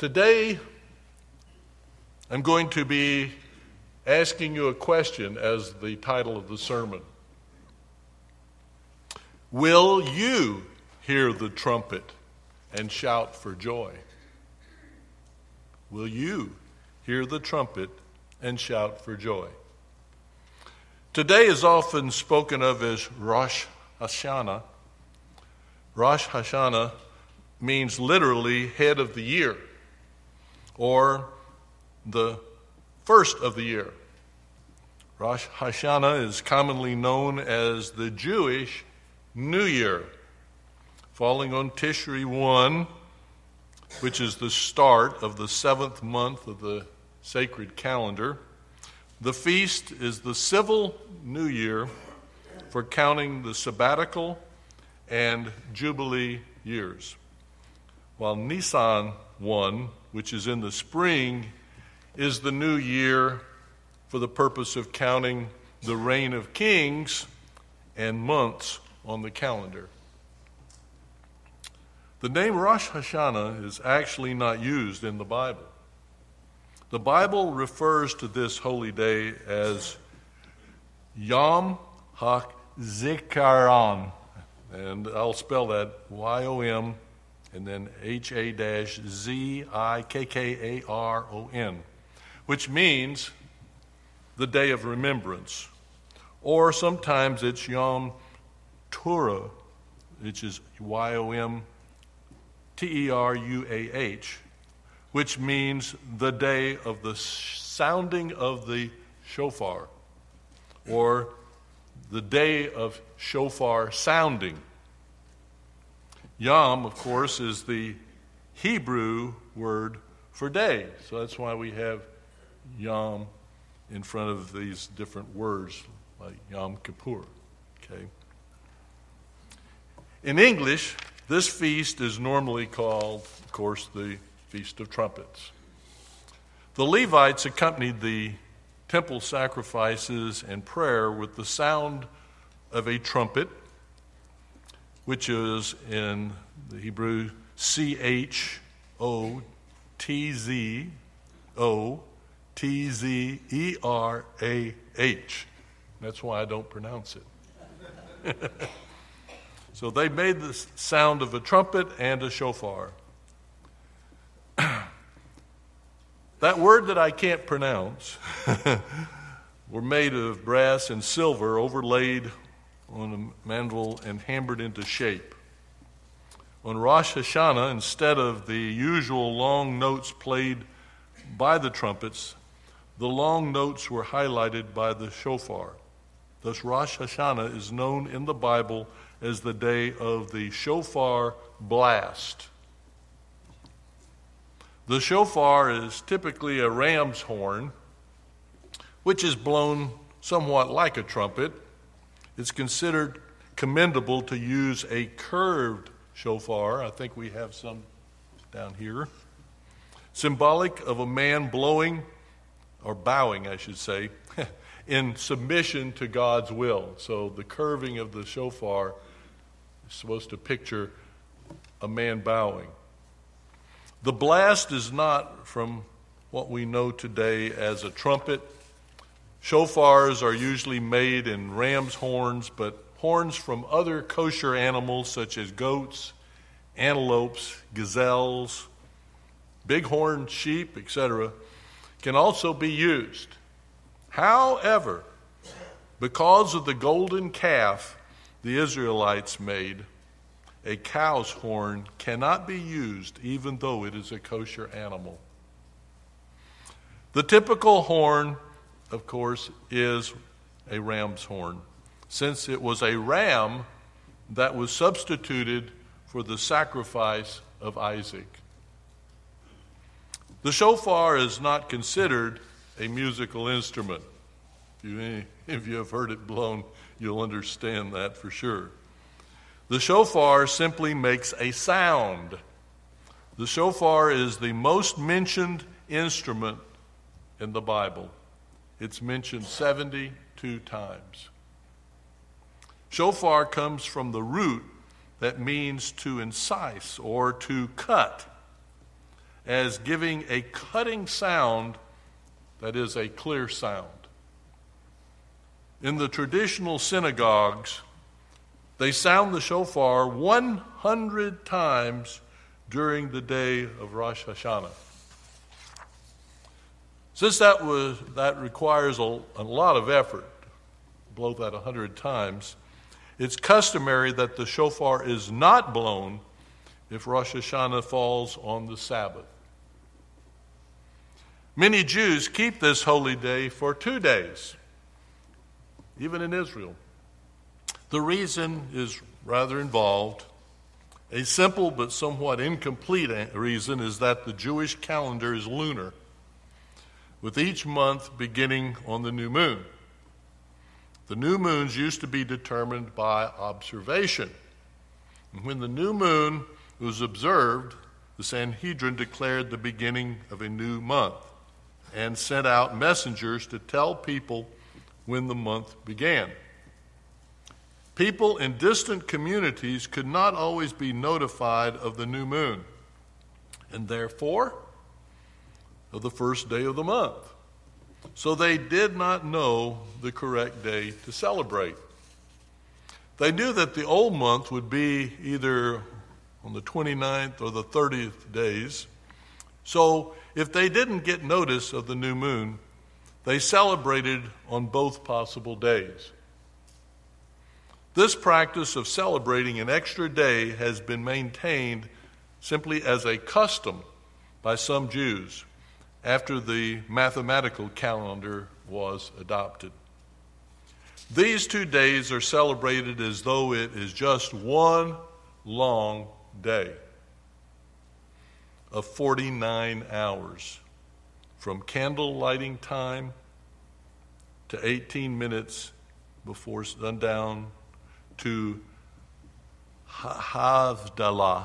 Today, I'm going to be asking you a question as the title of the sermon. Will you hear the trumpet and shout for joy? Will you hear the trumpet and shout for joy? Today is often spoken of as Rosh Hashanah. Rosh Hashanah means literally head of the year, or the first of the year. Rosh Hashanah is commonly known as the Jewish New Year, falling on Tishri 1, which is the start of the 7th month of the sacred calendar. The feast is the civil New Year for counting the sabbatical and Jubilee years, while Nisan 1, which is in the spring, is the new year for the purpose of counting the reign of kings and months on the calendar. The name Rosh Hashanah is actually not used in the Bible. The Bible refers to this holy day as Yom HaZikaron, and I'll spell that Y-O-M and then H-A-Z-I-K-K-A-R-O-N, which means the day of remembrance. Or sometimes it's Yom Teruah, which is Y-O-M-T-E-R-U-A-H, which means the day of the sounding of the shofar, or the day of shofar sounding. Yom, of course, is the Hebrew word for day. So that's why we have Yom in front of these different words, like Yom Kippur. Okay. In English, this feast is normally called, of course, the Feast of Trumpets. The Levites accompanied the temple sacrifices and prayer with the sound of a trumpet, which is in the Hebrew C-H-O-T-Z-O-T-Z-E-R-A-H. That's why I don't pronounce it. So they made the sound of a trumpet and a shofar. That word that I can't pronounce were made of brass and silver overlaid on a mandrel and hammered into shape. On Rosh Hashanah, instead of the usual long notes played by the trumpets, the long notes were highlighted by the shofar. Thus, Rosh Hashanah is known in the Bible as the day of the shofar blast. The shofar is typically a ram's horn, which is blown somewhat like a trumpet. It's considered commendable to use a curved shofar. I think we have some down here. Symbolic of a man blowing, or bowing, I should say, in submission to God's will. So the curving of the shofar is supposed to picture a man bowing. The blast is not from what we know today as a trumpet. Shofars are usually made in ram's horns, but horns from other kosher animals such as goats, antelopes, gazelles, bighorn sheep, etc., can also be used. However, because of the golden calf the Israelites made, a cow's horn cannot be used even though it is a kosher animal. The typical horn, of course, is a ram's horn, since it was a ram that was substituted for the sacrifice of Isaac. The shofar is not considered a musical instrument. If you have heard it blown, you'll understand that for sure. The shofar simply makes a sound. The shofar is the most mentioned instrument in the Bible. It's mentioned 72 times. Shofar comes from the root that means to incise or to cut. as giving a cutting sound that is a clear sound. In the traditional synagogues, they sound the shofar 100 times during the day of Rosh Hashanah. Since that requires a lot of effort, to blow that 100 times, it's customary that the shofar is not blown if Rosh Hashanah falls on the Sabbath. Many Jews keep this holy day for 2 days, even in Israel. The reason is rather involved. A simple but somewhat incomplete reason is that the Jewish calendar is lunar, with each month beginning on the new moon. The new moons used to be determined by observation. And when the new moon was observed, the Sanhedrin declared the beginning of a new month and sent out messengers to tell people when the month began. People in distant communities could not always be notified of the new moon, and therefore of the first day of the month. So they did not know the correct day to celebrate. They knew that the old month would be either on the 29th or the 30th days. So if they didn't get notice of the new moon, they celebrated on both possible days. This practice of celebrating an extra day has been maintained simply as a custom by some Jews after the mathematical calendar was adopted. These 2 days are celebrated as though it is just one long day of 49 hours, from candle lighting time to 18 minutes before sundown to Havdalah,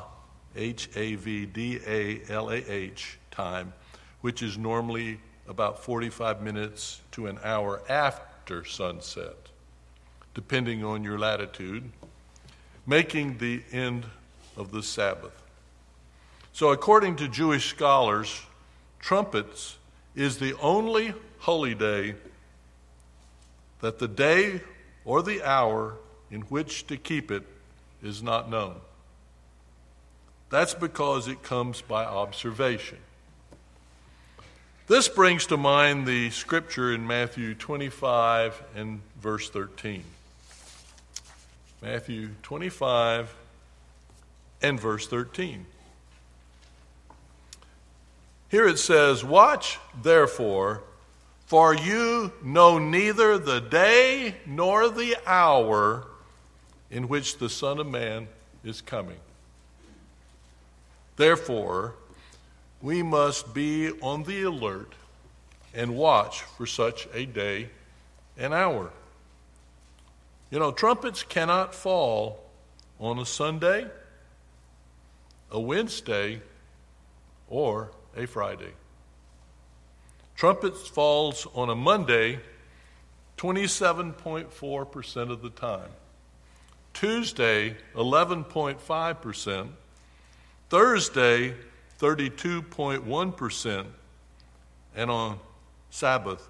Havdalah time, which is normally about 45 minutes to an hour after sunset, depending on your latitude, making the end of the Sabbath. So according to Jewish scholars, trumpets is the only holy day that the day or the hour in which to keep it is not known. That's because it comes by observation. This brings to mind the scripture in Matthew 25 and verse 13. Matthew 25 and verse 13. Here it says, "Watch therefore, for you know neither the day nor the hour in which the Son of Man is coming. Therefore, we must be on the alert and watch for such a day and hour." You know, trumpets cannot fall on a Sunday, a Wednesday, or a Friday. Trumpets falls on a Monday 27.4% of the time. Tuesday, 11.5%. Thursday, 32.1%. And on Sabbath,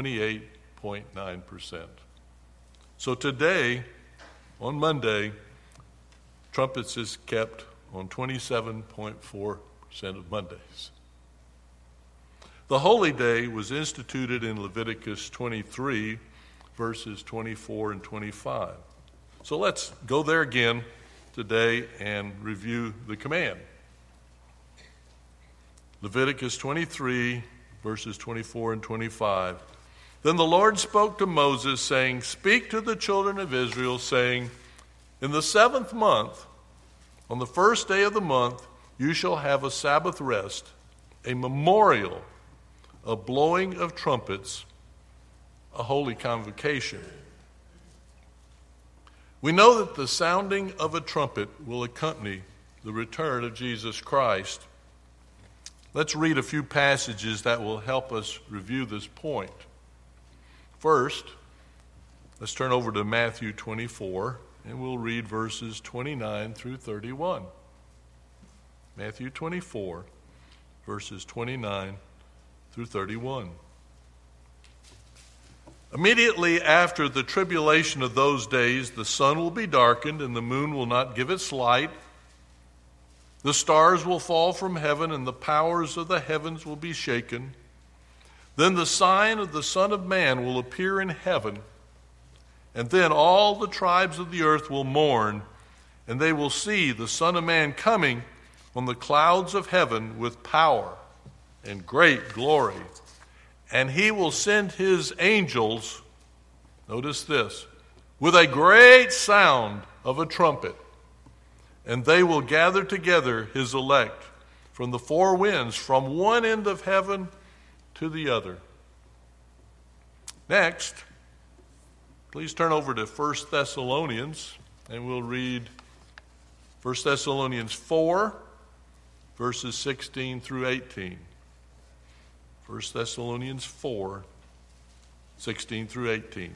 28.9%. So today, on Monday, trumpets is kept on 27.4% of Mondays. The holy day was instituted in Leviticus 23, verses 24 and 25. So let's go there again today and review the command. Leviticus 23, verses 24 and 25. "Then the Lord spoke to Moses, saying, Speak to the children of Israel, saying, In the 7th month, on the first day of the month, you shall have a Sabbath rest, a memorial, a blowing of trumpets, a holy convocation." We know that the sounding of a trumpet will accompany the return of Jesus Christ. Let's read a few passages that will help us review this point. First, let's turn over to Matthew 24, and we'll read verses 29 through 31. Matthew 24, verses 29 through 31. Immediately after the tribulation of those days, the sun will be darkened, and the moon will not give its light. The stars will fall from heaven, and the powers of the heavens will be shaken. Then the sign of the Son of Man will appear in heaven, and then all the tribes of the earth will mourn, and they will see the Son of Man coming on the clouds of heaven with power and great glory. And he will send his angels, notice this, with a great sound of a trumpet. And they will gather together his elect from the four winds, from one end of heaven to the other. Next, please turn over to 1 Thessalonians, and we'll read 1 Thessalonians 4, verses 16 through 18. 1 Thessalonians 4, 16 through 18.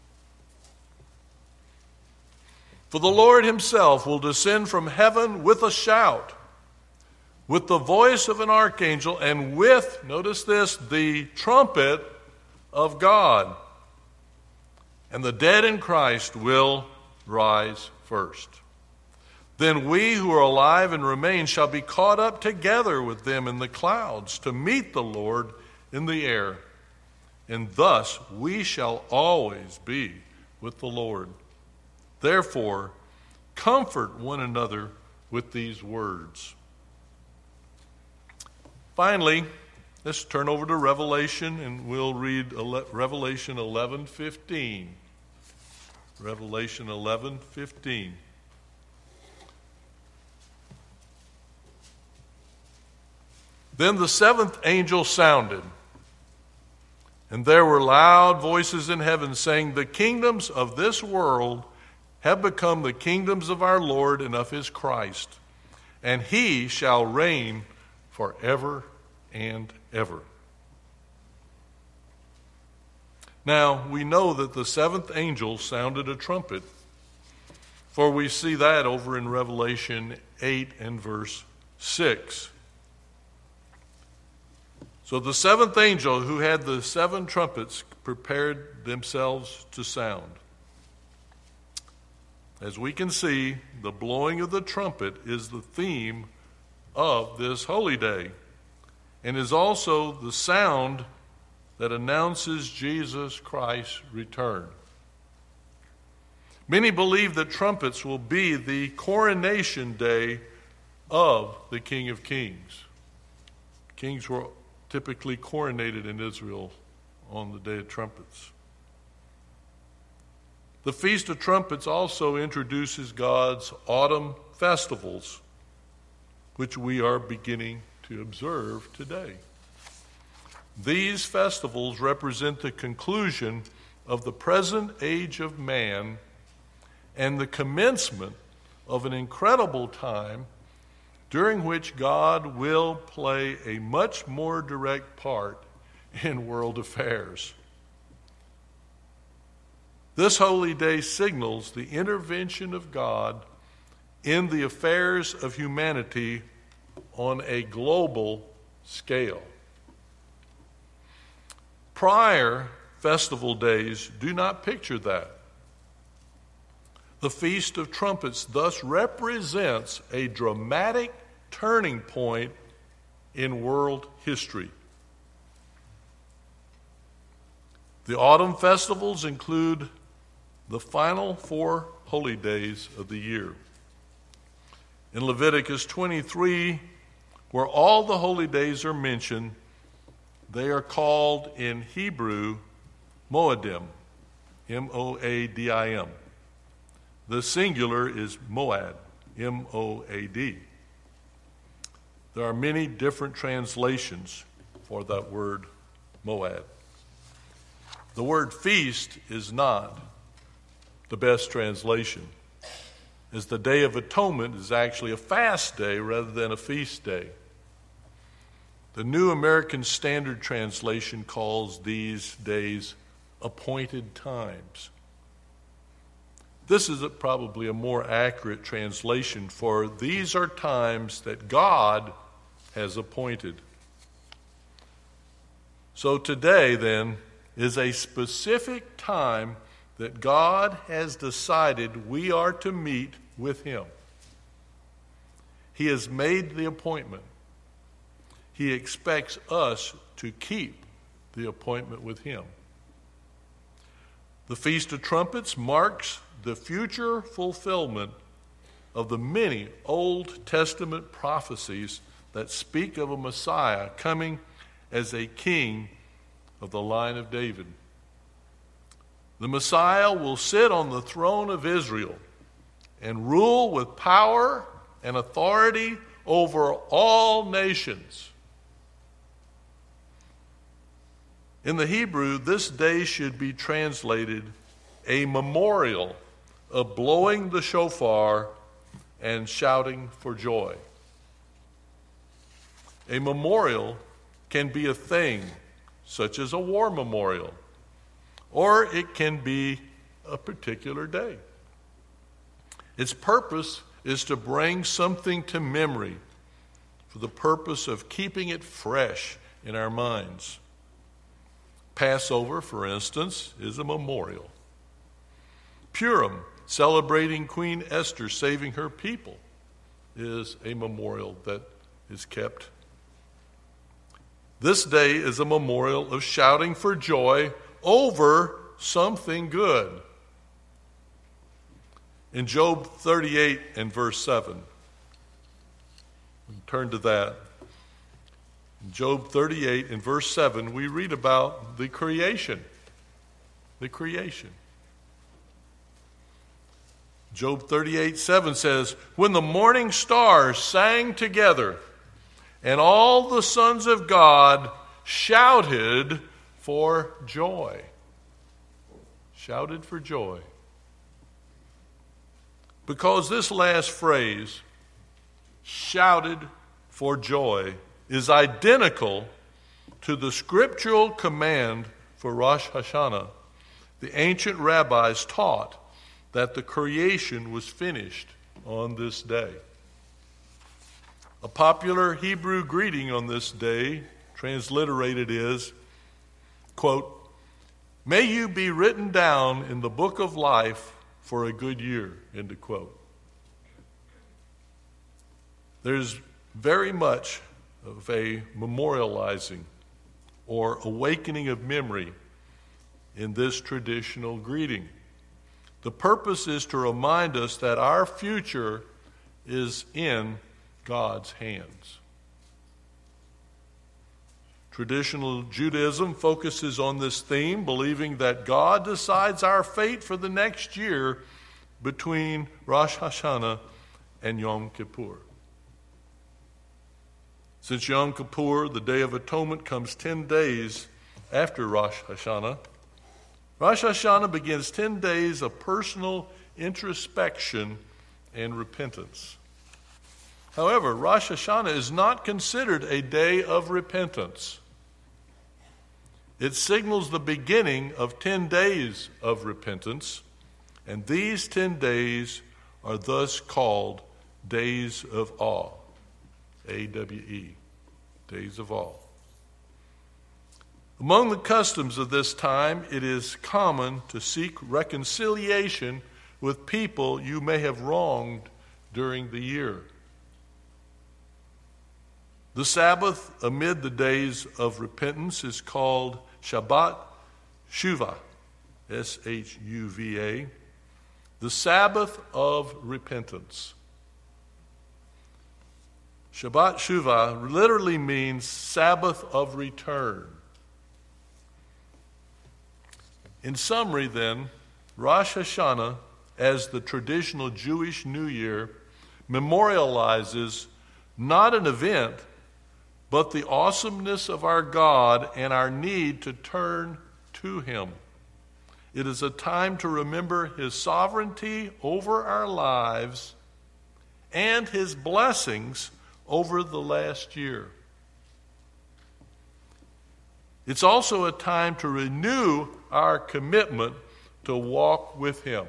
For the Lord himself will descend from heaven with a shout, with the voice of an archangel, and with, notice this, the trumpet of God. And the dead in Christ will rise first. Then we who are alive and remain shall be caught up together with them in the clouds to meet the Lord in the air. And thus we shall always be with the Lord. Therefore, comfort one another with these words. Finally, let's turn over to Revelation, and we'll read Revelation 11:15. Revelation 11:15. Then the seventh angel sounded, and there were loud voices in heaven saying, the kingdoms of this world have become the kingdoms of our Lord and of his Christ, and he shall reign forever and ever. Now, we know that the seventh angel sounded a trumpet, for we see that over in Revelation 8 and verse 6. So the seventh angel, who had the seven trumpets, prepared themselves to sound. As we can see, the blowing of the trumpet is the theme of this holy day, and is also the sound that announces Jesus Christ's return. Many believe that trumpets will be the coronation day of the King of Kings. Kings were typically coronated in Israel on the Day of Trumpets. The Feast of Trumpets also introduces God's autumn festivals, which we are beginning to observe today. These festivals represent the conclusion of the present age of man and the commencement of an incredible time during which God will play a much more direct part in world affairs. This holy day signals the intervention of God in the affairs of humanity on a global scale. Prior festival days do not picture that. The Feast of Trumpets thus represents a dramatic turning point in world history. The autumn festivals include the final 4 holy days of the year. In Leviticus 23, where all the holy days are mentioned, they are called in Hebrew Moadim, M-O-A-D-I-M. The singular is Moad, M-O-A-D. There are many different translations for that word Moad. The word feast is not the best translation, as the Day of Atonement is actually a fast day rather than a feast day. The New American Standard Translation calls these days appointed times. This is probably a more accurate translation, for these are times that God has appointed. So today, then, is a specific time that God has decided we are to meet with Him. He has made the appointment. He expects us to keep the appointment with Him. The Feast of Trumpets marks the future fulfillment of the many Old Testament prophecies that speak of a Messiah coming as a king of the line of David. The Messiah will sit on the throne of Israel and rule with power and authority over all nations. In the Hebrew, this day should be translated a memorial of blowing the shofar and shouting for joy. A memorial can be a thing, such as a war memorial, or it can be a particular day. Its purpose is to bring something to memory for the purpose of keeping it fresh in our minds. Passover, for instance, is a memorial. Purim, celebrating Queen Esther saving her people, is a memorial that is kept. This day is a memorial of shouting for joy over something good. In Job 38 and verse 7, turn to that. In Job 38 and verse 7, we read about the creation. The creation. Job 38:7 says, when the morning stars sang together, and all the sons of God shouted for joy. Shouted for joy. Because this last phrase, shouted for joy, is identical to the scriptural command for Rosh Hashanah. The ancient rabbis taught that the creation was finished on this day. A popular Hebrew greeting on this day, transliterated, is, quote, may you be written down in the book of life for a good year, end of quote. There's very much of a memorializing or awakening of memory in this traditional greeting. The purpose is to remind us that our future is in God's hands. Traditional Judaism focuses on this theme, believing that God decides our fate for the next year between Rosh Hashanah and Yom Kippur. Since Yom Kippur, the Day of Atonement, comes 10 days after Rosh Hashanah, Rosh Hashanah begins 10 days of personal introspection and repentance. However, Rosh Hashanah is not considered a day of repentance. It signals the beginning of 10 days of repentance, and these 10 days are thus called days of awe. A-W-E, days of awe. Among the customs of this time, it is common to seek reconciliation with people you may have wronged during the year. The Sabbath amid the days of repentance is called Shabbat Shuvah, S-H-U-V-A, the Sabbath of repentance. Shabbat Shuvah literally means Sabbath of return. In summary, then, Rosh Hashanah, as the traditional Jewish New Year, memorializes not an event, but the awesomeness of our God and our need to turn to Him. It is a time to remember His sovereignty over our lives and His blessings over the last year. It's also a time to renew our commitment to walk with Him.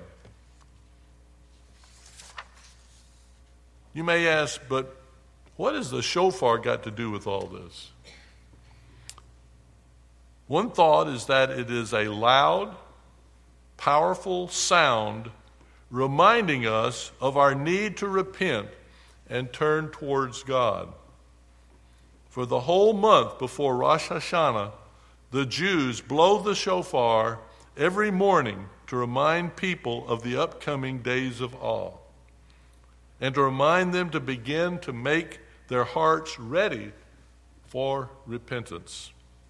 You may ask, but what has the shofar got to do with all this? One thought is that it is a loud, powerful sound reminding us of our need to repent and turn towards God. For the whole month before Rosh Hashanah, the Jews blow the shofar every morning to remind people of the upcoming days of awe and to remind them to begin to make their hearts ready for repentance.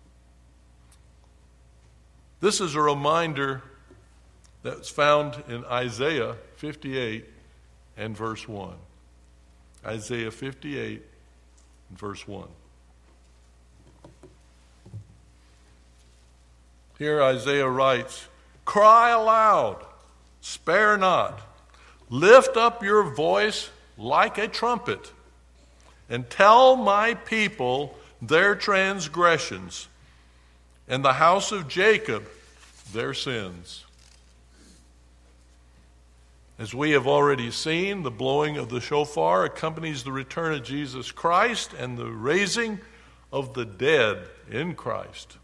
This is a reminder that's found in Isaiah 58 and verse 1. Isaiah 58 and verse 1. Here Isaiah writes, "Cry aloud, spare not. Lift up your voice like a trumpet, and tell my people their transgressions, and the house of Jacob their sins." As we have already seen, the blowing of the shofar accompanies the return of Jesus Christ and the raising of the dead in Christ.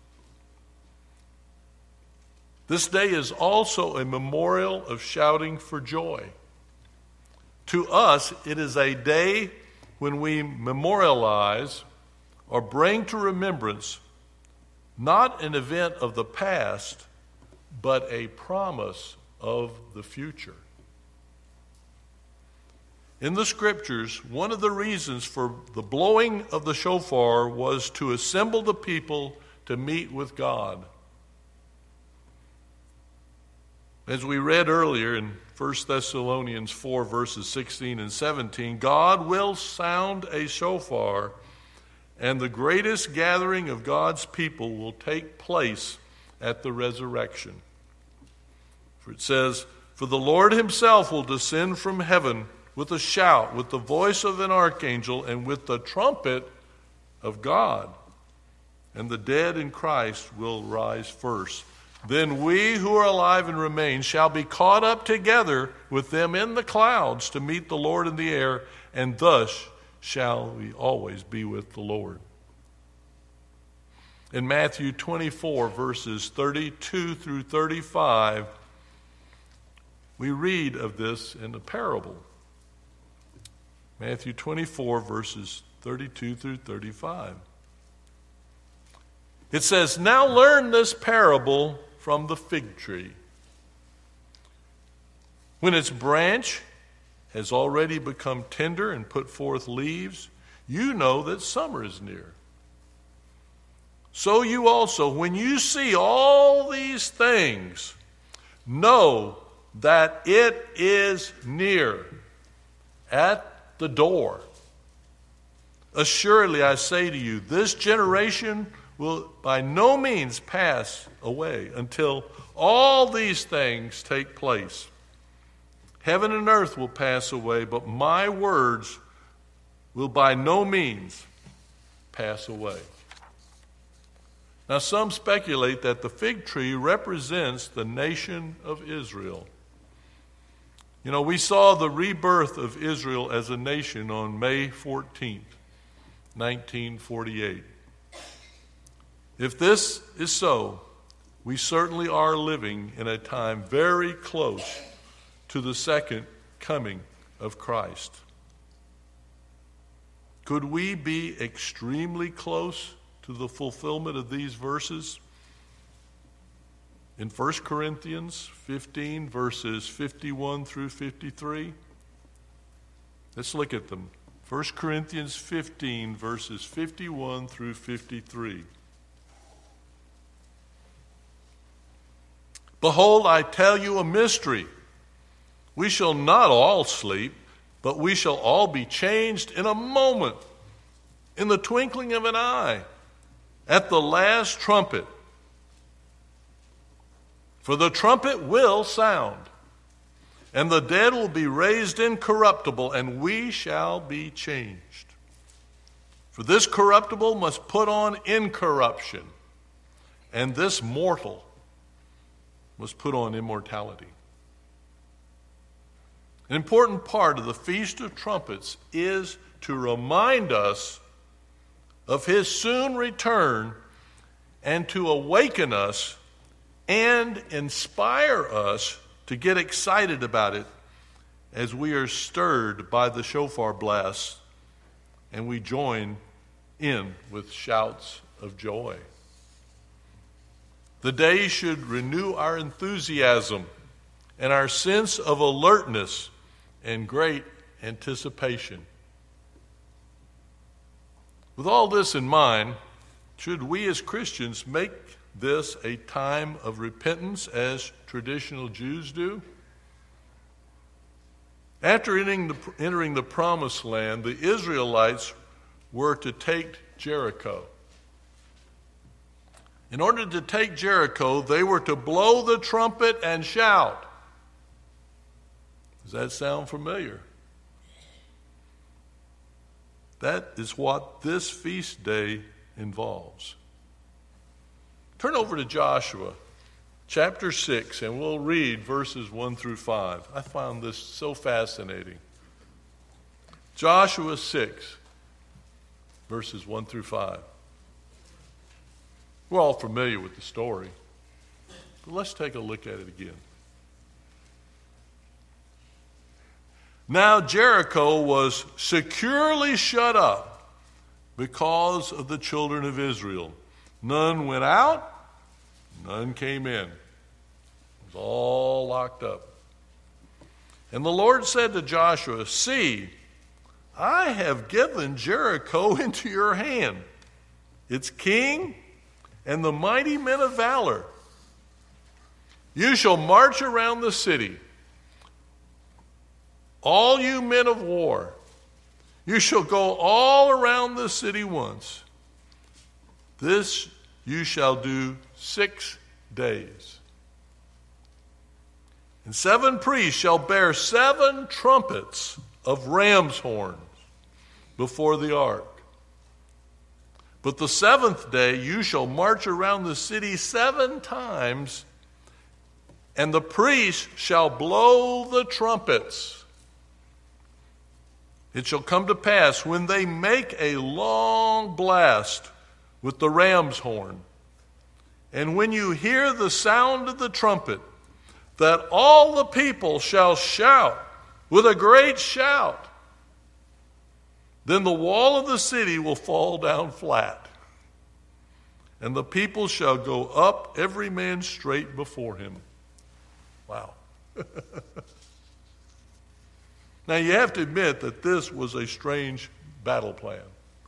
This day is also a memorial of shouting for joy. To us, it is a day when we memorialize or bring to remembrance not an event of the past, but a promise of the future. In the Scriptures, one of the reasons for the blowing of the shofar was to assemble the people to meet with God. As we read earlier in 1 Thessalonians 4, verses 16 and 17, God will sound a shofar, and the greatest gathering of God's people will take place at the resurrection. For it says, "For the Lord himself will descend from heaven with a shout, with the voice of an archangel, and with the trumpet of God. And the dead in Christ will rise first. Then we who are alive and remain shall be caught up together with them in the clouds to meet the Lord in the air, and thus shall we always be with the Lord." In Matthew 24, verses 32 through 35, we read of this in a parable. Matthew 24, verses 32 through 35. It says, "Now learn this parable from the fig tree. When its branch has already become tender and put forth leaves, you know that summer is near. So you also, when you see all these things, know that it is near, at the door. Assuredly, I say to you, this generation will by no means pass away until all these things take place. Heaven and earth will pass away, but my words will by no means pass away." Now, some speculate that the fig tree represents the nation of Israel. You know, we saw the rebirth of Israel as a nation on May 14th, 1948. If this is so, we certainly are living in a time very close to the second coming of Christ. Could we be extremely close to the fulfillment of these verses? In 1 Corinthians 15, verses 51 through 53, let's look at them. 1 Corinthians 15, verses 51 through 53. "Behold, I tell you a mystery. We shall not all sleep, but we shall all be changed in a moment, in the twinkling of an eye, at the last trumpet. For the trumpet will sound, and the dead will be raised incorruptible, and we shall be changed. For this corruptible must put on incorruption, and this mortal must put on immortality." An important part of the Feast of Trumpets is to remind us of his soon return and to awaken us and inspire us to get excited about it as we are stirred by the shofar blast and we join in with shouts of joy. The day should renew our enthusiasm and our sense of alertness and great anticipation. With all this in mind, should we as Christians make this a time of repentance as traditional Jews do? After entering the promised land, the Israelites were to take Jericho. In order to take Jericho, they were to blow the trumpet and shout. Does that sound familiar? That is what this feast day involves. Turn over to Joshua chapter 6, and we'll read verses 1 through 5. I found this so fascinating. Joshua 6, verses 1 through 5. We're all familiar with the story, but let's take a look at it again. Now Jericho was securely shut up because of the children of Israel. None went out, none came in. It was all locked up. And the Lord said to Joshua, "See, I have given Jericho into your hand, its king and the mighty men of valor. You shall march around the city, all you men of war. You shall go all around the city once. This you shall do 6 days. And 7 priests shall bear 7 trumpets of ram's horns before the ark. But the 7th day you shall march around the city 7 times, and the priests shall blow the trumpets. It shall come to pass when they make a long blast with the ram's horn, and when you hear the sound of the trumpet, that all the people shall shout with a great shout. Then the wall of the city will fall down flat, and the people shall go up every man straight before him." Wow. Now you have to admit that this was a strange battle plan.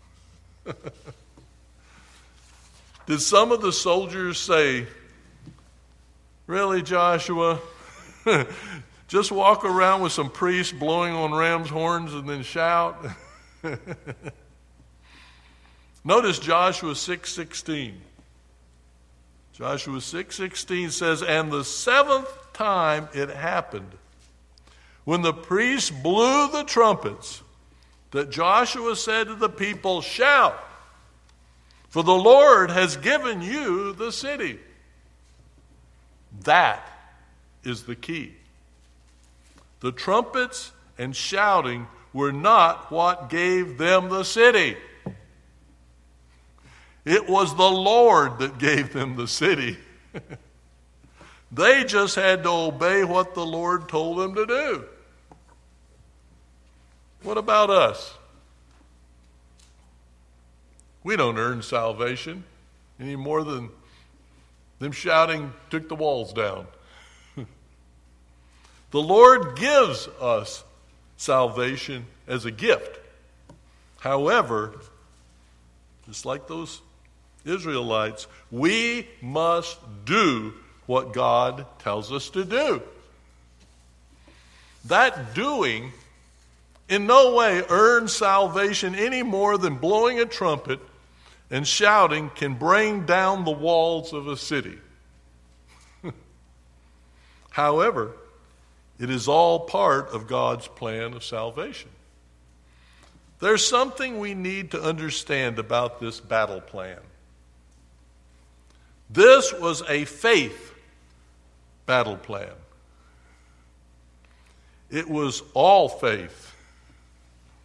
Did some of the soldiers say, "Really, Joshua? Just walk around with some priests blowing on ram's horns and then shout?" Notice Joshua 6:16. Joshua 6:16 says, "And the 7th time it happened, when the priests blew the trumpets, that Joshua said to the people, 'Shout, for the Lord has given you the city.'" That is the key. The trumpets and shouting were not what gave them the city. It was the Lord that gave them the city. They just had to obey what the Lord told them to do. What about us? We don't earn salvation any more than them shouting took the walls down. The Lord gives us salvation as a gift. However, just like those Israelites, we must do what God tells us to do. That doing in no way earns salvation any more than blowing a trumpet and shouting can bring down the walls of a city. However, it is all part of God's plan of salvation. There's something we need to understand about this battle plan. This was a faith battle plan. It was all faith.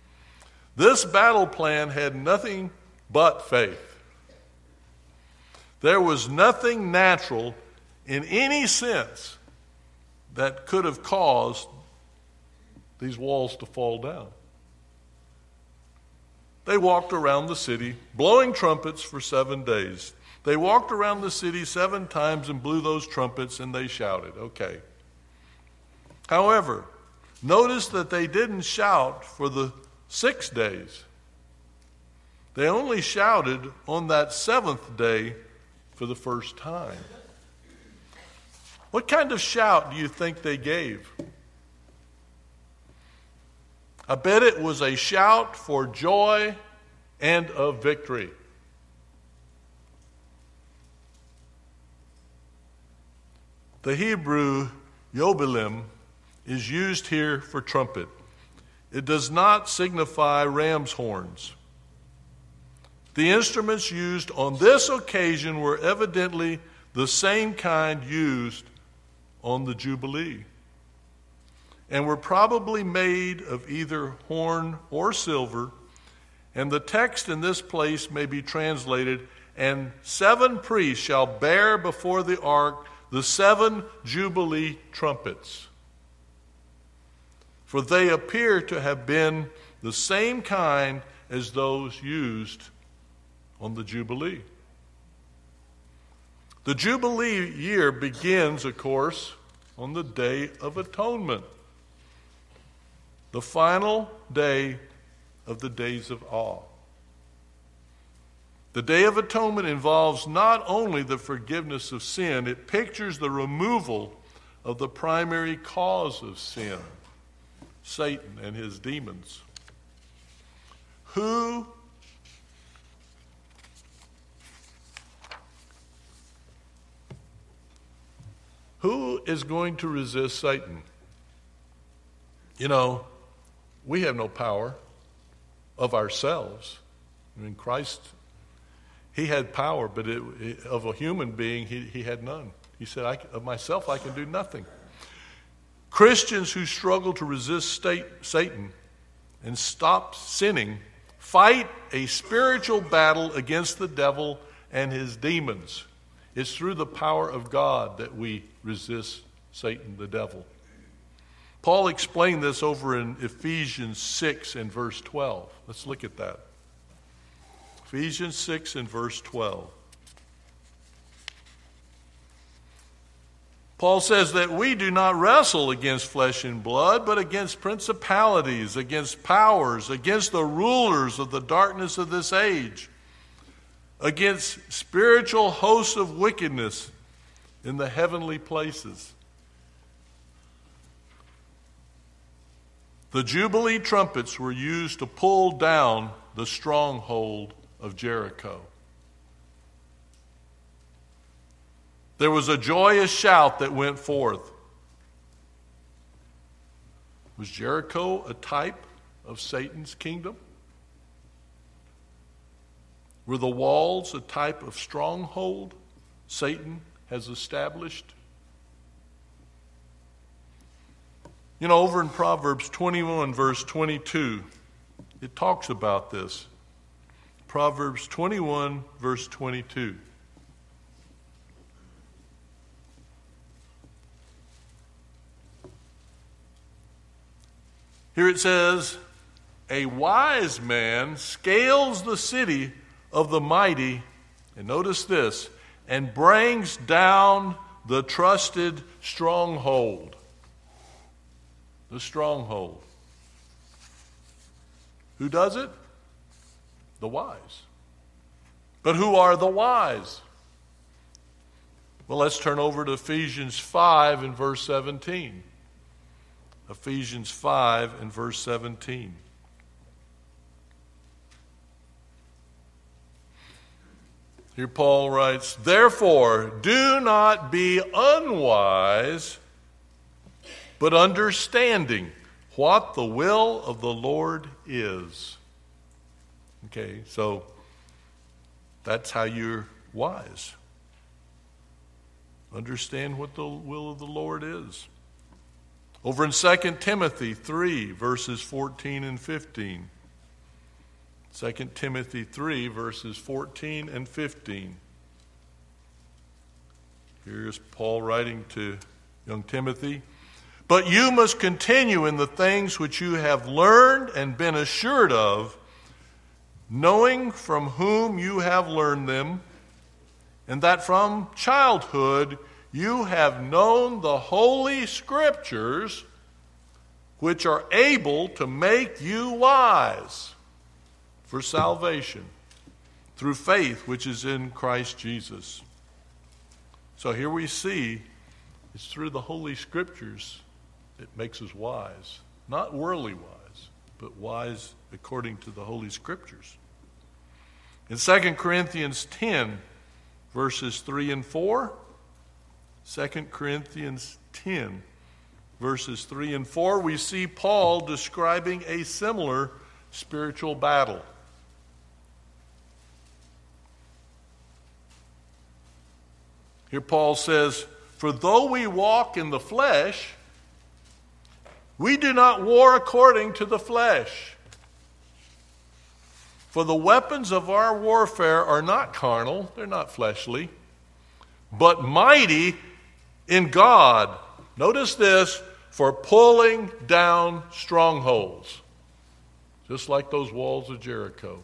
This battle plan had nothing but faith. There was nothing natural in any sense that could have caused these walls to fall down. They walked around the city blowing trumpets for 7 days. They walked around the city 7 times and blew those trumpets, and they shouted. Okay. However, notice that they didn't shout for the 6 days. They only shouted on that 7th day for the first time. What kind of shout do you think they gave? I bet it was a shout for joy and of victory. The Hebrew yobelim is used here for trumpet. It does not signify ram's horns. The instruments used on this occasion were evidently the same kind used on the Jubilee, and were probably made of either horn or silver, and the text in this place may be translated, "And 7 priests shall bear before the ark the 7 Jubilee trumpets." For they appear to have been the same kind as those used on the Jubilee. The Jubilee year begins, of course, on the Day of Atonement, the final day of the days of awe. The Day of Atonement involves not only the forgiveness of sin, it pictures the removal of the primary cause of sin, Satan and his demons. Who is going to resist Satan? You know, we have no power of ourselves. I mean, Christ, he had power, but of a human being, he had none. He said, of myself, I can do nothing. Christians who struggle to resist Satan and stop sinning fight a spiritual battle against the devil and his demons. It's through the power of God that we resist Satan, the devil. Paul explained this over in Ephesians 6 and verse 12. Let's look at that. Ephesians 6 and verse 12. Paul says that we do not wrestle against flesh and blood, but against principalities, against powers, against the rulers of the darkness of this age, against spiritual hosts of wickedness in the heavenly places. The Jubilee trumpets were used to pull down the stronghold of Jericho. There was a joyous shout that went forth. Was Jericho a type of Satan's kingdom? Were the walls a type of stronghold Satan has established? You know, over in Proverbs 21, verse 22, it talks about this. Proverbs 21, verse 22. Here it says, "A wise man scales the city of the mighty," and notice this, "and brings down the trusted stronghold." The stronghold. Who does it? The wise. But who are the wise? Well, let's turn over to Ephesians 5 and verse 17. Ephesians 5 and verse 17. Here Paul writes, "Therefore, do not be unwise, but understanding what the will of the Lord is." Okay, so that's how you're wise. Understand what the will of the Lord is. Over in 2 Timothy 3, verses 14 and 15. 2 Timothy 3, verses 14 and 15. Here's Paul writing to young Timothy. But you must continue in the things which you have learned and been assured of, knowing from whom you have learned them, and that from childhood you have known the Holy Scriptures, which are able to make you wise for salvation through faith which is in Christ Jesus. So here we see it's through the Holy Scriptures it makes us wise. Not worldly wise, but wise according to the Holy Scriptures. In 2 Corinthians 10, verses 3 and 4, 2 Corinthians 10, verses 3 and 4, we see Paul describing a similar spiritual battle. Here Paul says, "For though we walk in the flesh, we do not war according to the flesh. For the weapons of our warfare are not carnal," they're not fleshly, "but mighty in God." Notice this, "for pulling down strongholds." Just like those walls of Jericho.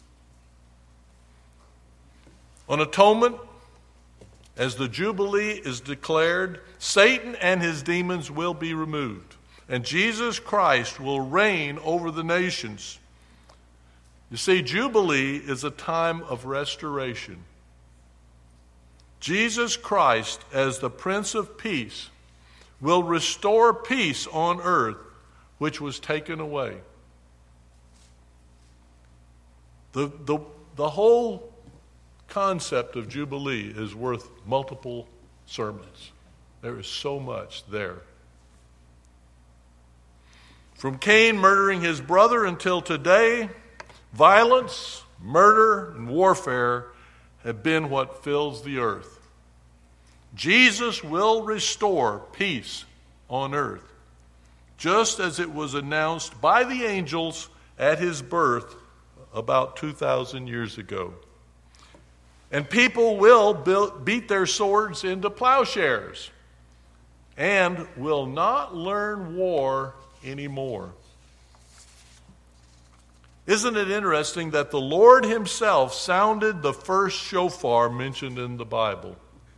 On atonement, as the Jubilee is declared, Satan and his demons will be removed, and Jesus Christ will reign over the nations. You see, Jubilee is a time of restoration. Jesus Christ, as the Prince of Peace, will restore peace on earth, which was taken away. The whole concept of Jubilee is worth multiple sermons. There is so much there. From Cain murdering his brother until today, violence, murder, and warfare have been what fills the earth. Jesus will restore peace on earth, just as it was announced by the angels at his birth about 2,000 years ago. And people will beat their swords into plowshares and will not learn war anymore. Isn't it interesting that the Lord himself sounded the first shofar mentioned in the Bible?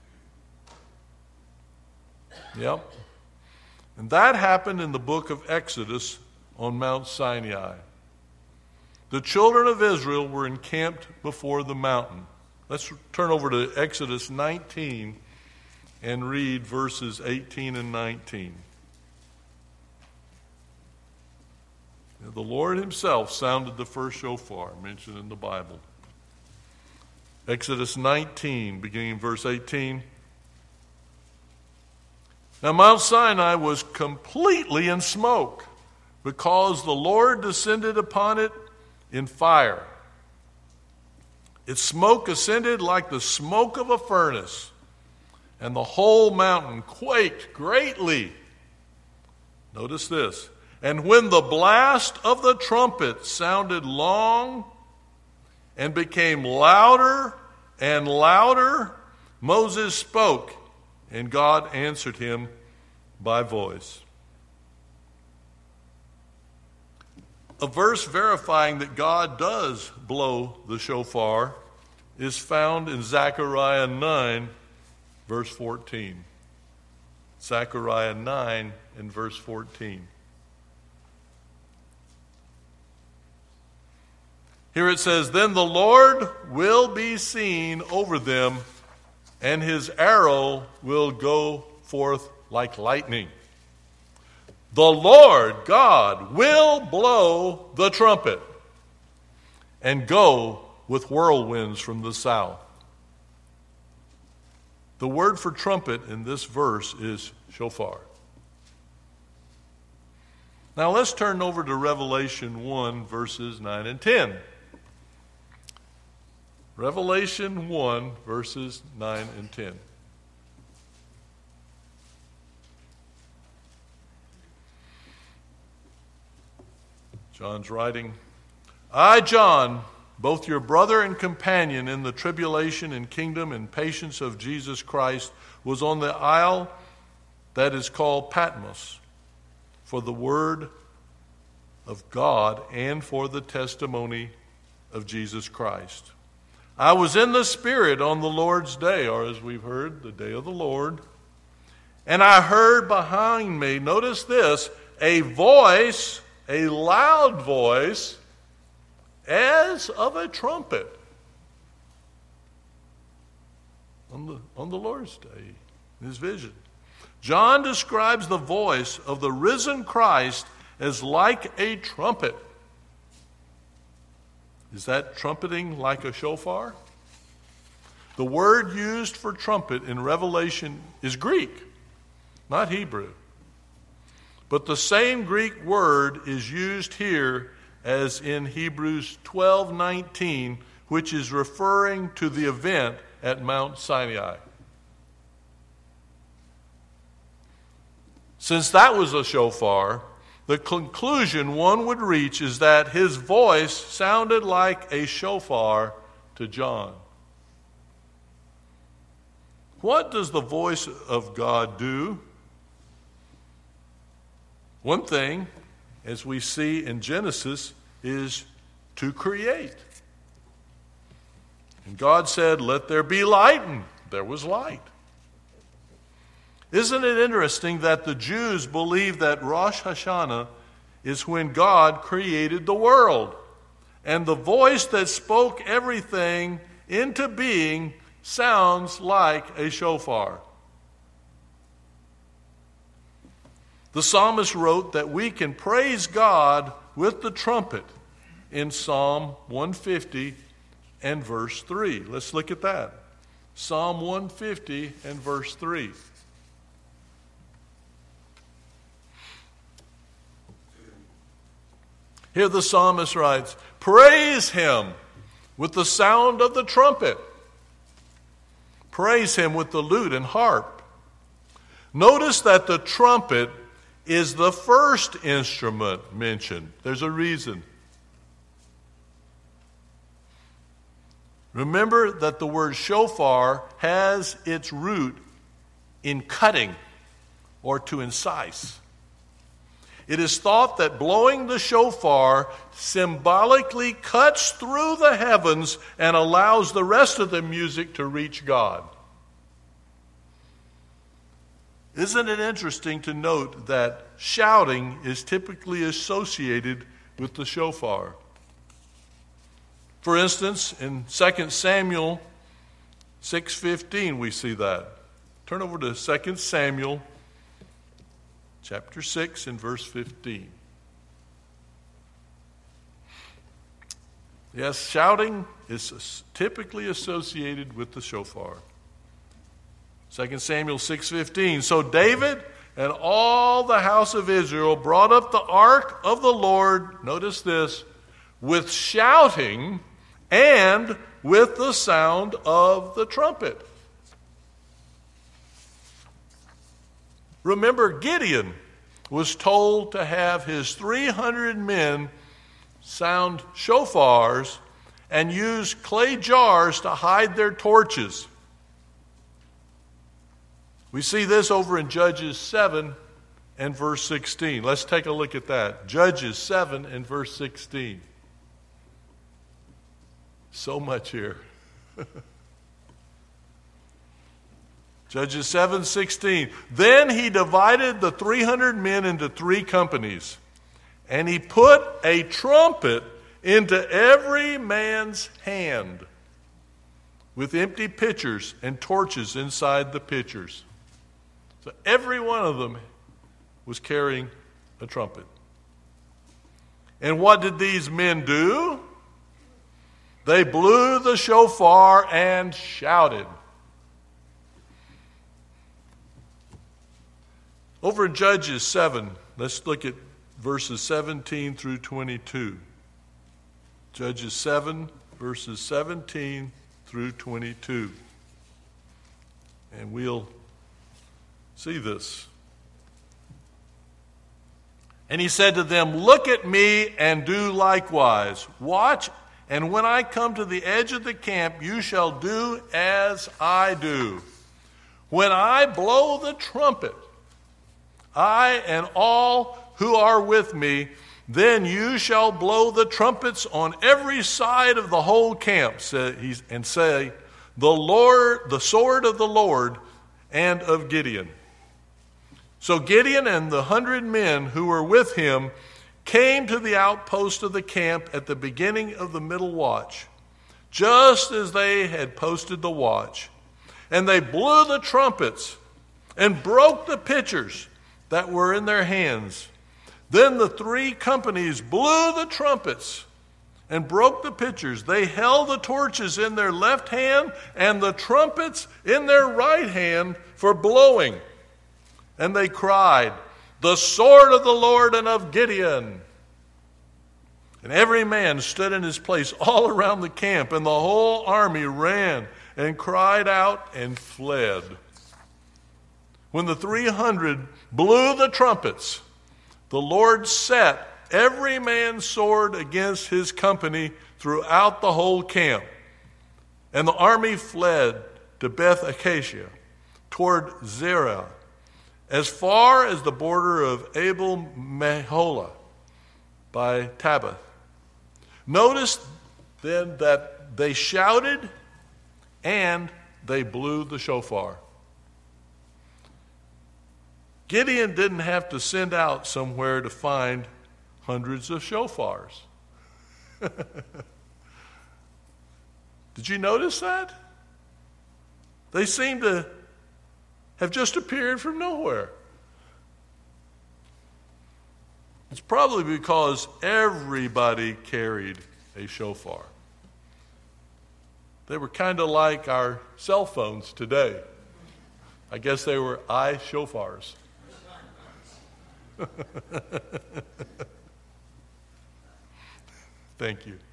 Yep. And that happened in the book of Exodus on Mount Sinai. The children of Israel were encamped before the mountain. Let's turn over to Exodus 19 and read verses 18 and 19. The Lord himself sounded the first shofar mentioned in the Bible. Exodus 19, beginning in verse 18. Now Mount Sinai was completely in smoke, because the Lord descended upon it in fire. Its smoke ascended like the smoke of a furnace, and the whole mountain quaked greatly. Notice this. And when the blast of the trumpet sounded long and became louder and louder, Moses spoke, and God answered him by voice. A verse verifying that God does blow the shofar is found in Zechariah 9, verse 14. Zechariah 9 and verse 14. Here it says, "Then the Lord will be seen over them, and his arrow will go forth like lightning. The Lord God will blow the trumpet and go with whirlwinds from the south." The word for trumpet in this verse is shofar. Now let's turn over to Revelation 1, verses 9 and 10. Revelation 1, verses 9 and 10. John's writing, "I, John, both your brother and companion in the tribulation and kingdom and patience of Jesus Christ, was on the isle that is called Patmos for the word of God and for the testimony of Jesus Christ. I was in the Spirit on the Lord's day, or as we've heard, the day of the Lord, and I heard behind me, notice this, a voice, a loud voice, as of a trumpet. On the Lord's day, in his vision. John describes the voice of the risen Christ as like a trumpet. Is that trumpeting like a shofar? The word used for trumpet in Revelation is Greek, not Hebrew. But the same Greek word is used here as in Hebrews 12:19, which is referring to the event at Mount Sinai. Since that was a shofar, the conclusion one would reach is that his voice sounded like a shofar to John. What does the voice of God do? One thing, as we see in Genesis, is to create. And God said, "Let there be light," and there was light. Isn't it interesting that the Jews believe that Rosh Hashanah is when God created the world, and the voice that spoke everything into being sounds like a shofar? The psalmist wrote that we can praise God with the trumpet in Psalm 150 and verse 3. Let's look at that. Psalm 150 and verse 3. Here the psalmist writes, "Praise him with the sound of the trumpet. Praise him with the lute and harp." Notice that the trumpet is the first instrument mentioned. There's a reason. Remember that the word shofar has its root in cutting or to incise. It is thought that blowing the shofar symbolically cuts through the heavens and allows the rest of the music to reach God. Isn't it interesting to note that shouting is typically associated with the shofar? For instance, in 2 Samuel 6:15, we see that. Turn over to 2 Samuel chapter 6 and verse 15. Yes, shouting is typically associated with the shofar. 2 Samuel 6:15. So David and all the house of Israel brought up the ark of the Lord, notice this, with shouting and with the sound of the trumpet. Remember, Gideon was told to have his 300 men sound shofars and use clay jars to hide their torches. We see this over in Judges 7 and verse 16. Let's take a look at that. Judges 7 and verse 16. So much here. Judges 7:16. Then he divided the 300 men into 3 companies, and he put a trumpet into every man's hand, with empty pitchers and torches inside the pitchers. So every one of them was carrying a trumpet. And what did these men do? They blew the shofar and shouted. Over in Judges 7, let's look at verses 17 through 22. Judges 7, verses 17 through 22. And we'll see this. And he said to them, "Look at me and do likewise. Watch and when I come to the edge of the camp, you shall do as I do. When I blow the trumpet, I and all who are with me, then you shall blow the trumpets on every side of the whole camp, and say, the sword of the Lord and of Gideon. So Gideon and the 100 men who were with him came to the outpost of the camp at the beginning of the middle watch, just as they had posted the watch. And they blew the trumpets and broke the pitchers that were in their hands. Then the 3 companies blew the trumpets and broke the pitchers. They held the torches in their left hand and the trumpets in their right hand for blowing. And they cried, the sword of the Lord and of Gideon. And every man stood in his place all around the camp, and the whole army ran and cried out and fled. When the 300 blew the trumpets, the Lord set every man's sword against his company throughout the whole camp. And the army fled to Beth Acacia toward Zerah, as far as the border of Abel Meholah by Tabbath. Notice then that they shouted and they blew the shofar. Gideon didn't have to send out somewhere to find hundreds of shofars. Did you notice that? They seem to have just appeared from nowhere. It's probably because everybody carried a shofar. They were kind of like our cell phones today. I guess they were shofars. Thank you.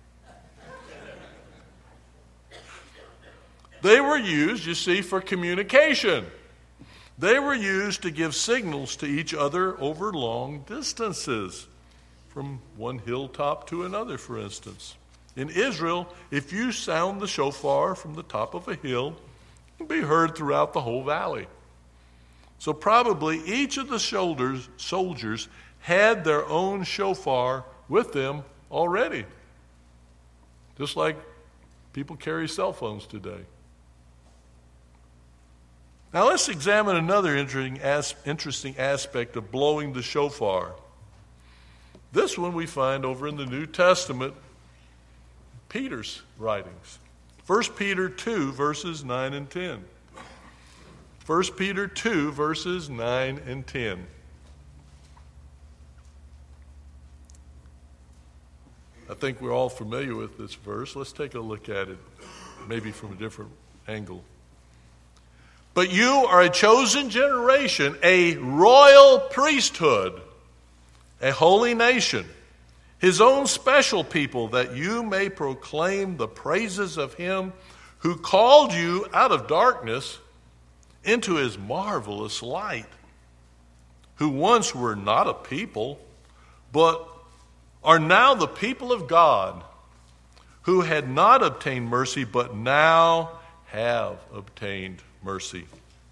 They were used, you see, for communication. They were used to give signals to each other over long distances, from one hilltop to another, for instance. In Israel, if you sound the shofar from the top of a hill, it will be heard throughout the whole valley. So probably each of the soldiers had their own shofar with them already, just like people carry cell phones today. Now let's examine another interesting aspect of blowing the shofar. This one we find over in the New Testament, Peter's writings. 1 Peter 2, verses 9 and 10. 1 Peter 2, verses 9 and 10. I think we're all familiar with this verse. Let's take a look at it, maybe from a different angle. But you are a chosen generation, a royal priesthood, a holy nation, his own special people, that you may proclaim the praises of him who called you out of darkness into his marvelous light, who once were not a people, but are now the people of God, who had not obtained mercy, but now have obtained mercy.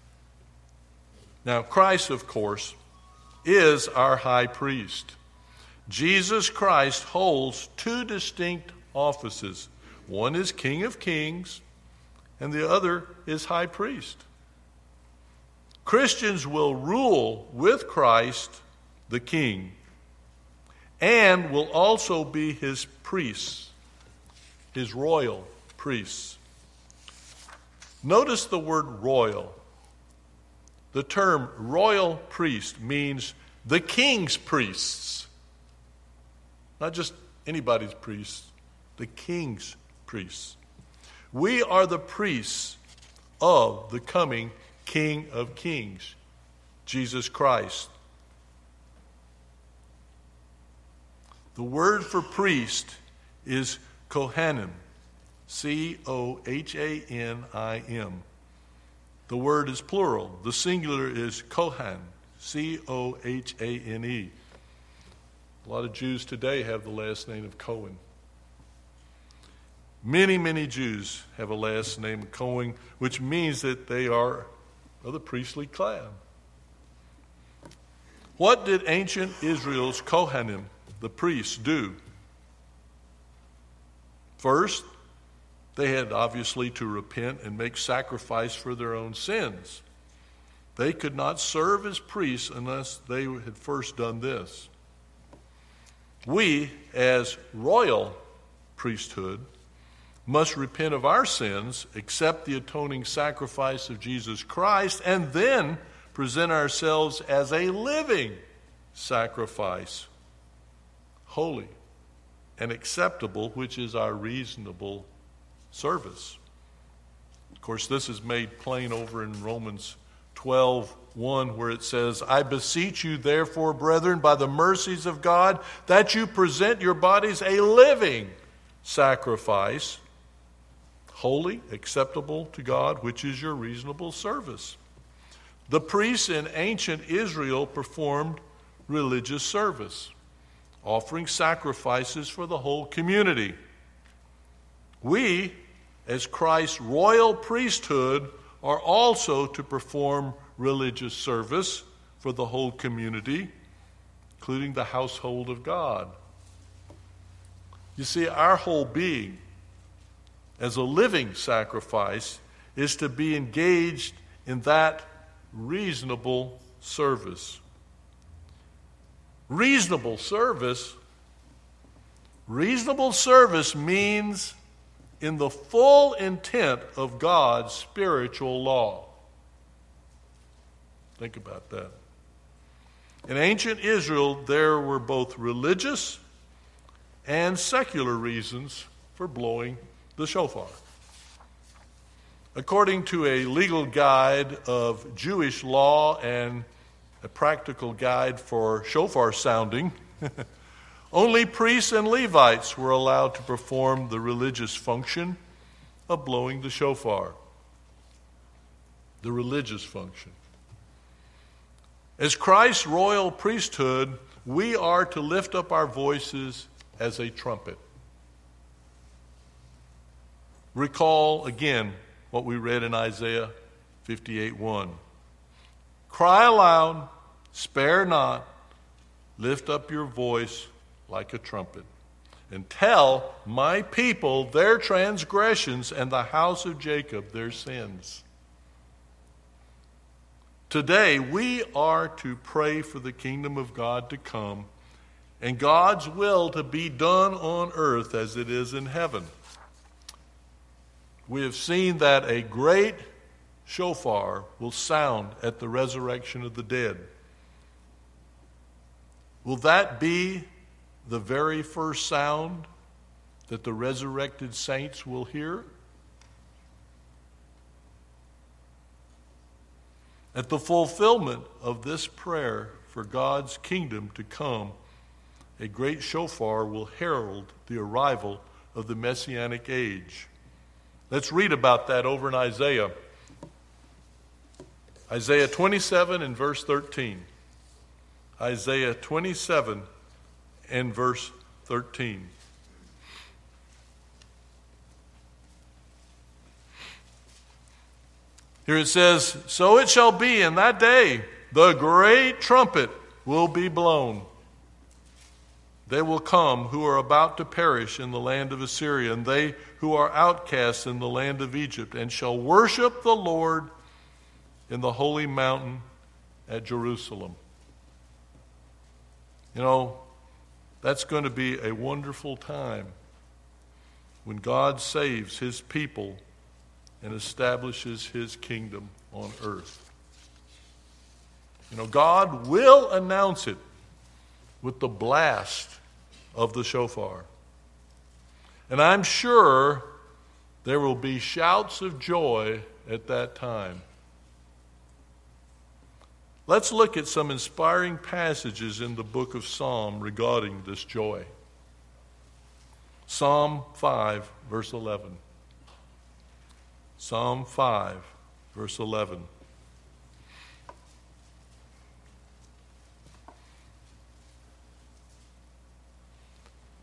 Now, Christ, of course, is our high priest. Jesus Christ holds 2 distinct offices. One is King of Kings, and the other is high priest. Christians will rule with Christ, the King, and will also be his priests, his royal priests. Notice the word royal. The term royal priest means the king's priests. Not just anybody's priests, the king's priests. We are the priests of the coming King of Kings, Jesus Christ. The word for priest is Kohanim, Chohanim. The word is plural. The singular is Kohan, Chohane. A lot of Jews today have the last name of Cohen. Many, many Jews have a last name, Cohen, which means that they are of the priestly clan. What did ancient Israel's Kohanim, the priests, do? First, they had obviously to repent and make sacrifice for their own sins. They could not serve as priests unless they had first done this. We, as royal priesthood, must repent of our sins, accept the atoning sacrifice of Jesus Christ, and then present ourselves as a living sacrifice, holy and acceptable, which is our reasonable service. Of course, this is made plain over in Romans 12:1, where it says, I beseech you, therefore, brethren, by the mercies of God, that you present your bodies a living sacrifice, holy, acceptable to God, which is your reasonable service. The priests in ancient Israel performed religious service, offering sacrifices for the whole community. We, as Christ's royal priesthood, are also to perform religious service for the whole community, including the household of God. You see, our whole being, as a living sacrifice, is to be engaged in that reasonable service. Reasonable service means in the full intent of God's spiritual law. Think about that. In ancient Israel, there were both religious and secular reasons for blowing the shofar. According to a legal guide of Jewish law and a practical guide for shofar sounding, only priests and Levites were allowed to perform the religious function of blowing the shofar. The religious function. As Christ's royal priesthood, we are to lift up our voices as a trumpet. Recall again what we read in Isaiah 58:1. Cry aloud, spare not, lift up your voice like a trumpet, and tell my people their transgressions and the house of Jacob their sins. Today, we are to pray for the kingdom of God to come and God's will to be done on earth as it is in heaven. We have seen that a great shofar will sound at the resurrection of the dead. Will that be the very first sound that the resurrected saints will hear? At the fulfillment of this prayer for God's kingdom to come, a great shofar will herald the arrival of the Messianic age. Let's read about that over in Isaiah. Isaiah 27 and verse 13. Isaiah 27 and verse 13. Here it says, so it shall be in that day, the great trumpet will be blown. They will come who are about to perish in the land of Assyria, and they who are outcasts in the land of Egypt, and shall worship the Lord in the holy mountain at Jerusalem. You know, that's going to be a wonderful time when God saves his people and establishes his kingdom on earth. You know, God will announce it with the blast of the shofar. And I'm sure there will be shouts of joy at that time. Let's look at some inspiring passages in the book of Psalm regarding this joy. Psalm 5, verse 11. Psalm 5, verse 11.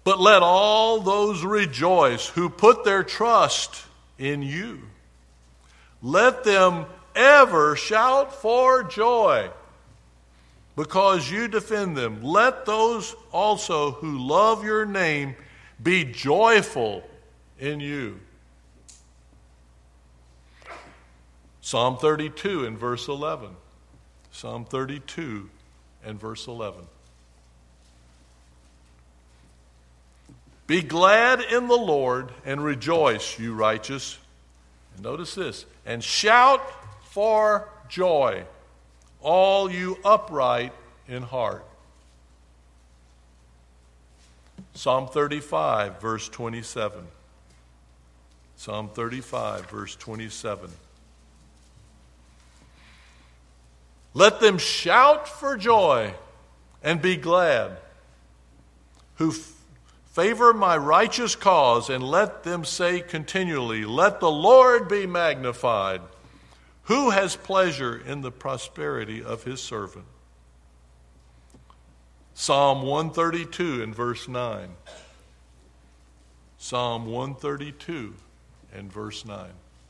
But let all those rejoice who put their trust in you. Let them ever shout for joy because you defend them. Let those also who love your name be joyful in you. Psalm 32 and verse 11. Psalm 32 and verse 11. Be glad in the Lord and rejoice, you righteous. And notice this. And shout for joy, all you upright in heart. Psalm 35, verse 27. Psalm 35, verse 27. Let them shout for joy and be glad, who favor my righteous cause, and let them say continually, let the Lord be magnified, who has pleasure in the prosperity of his servant. Psalm 132 and verse 9. Psalm 132 and verse 9.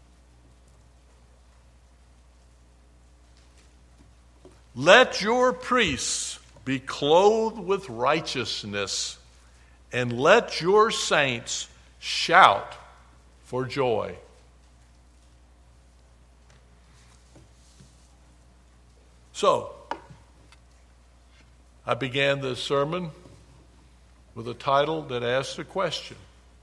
Let your priests be clothed with righteousness, and let your saints shout for joy. So, I began this sermon with a title that asks a question.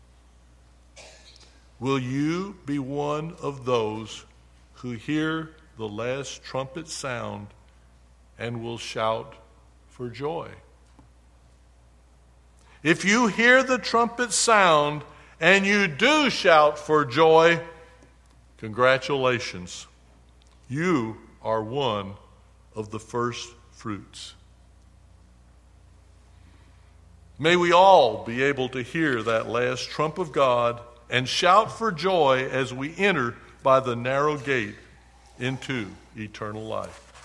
Will you be one of those who hear the last trumpet sound and will shout for joy? If you hear the trumpet sound and you do shout for joy, congratulations. You are one of the first fruits. May we all be able to hear that last trump of God and shout for joy as we enter by the narrow gate into eternal life.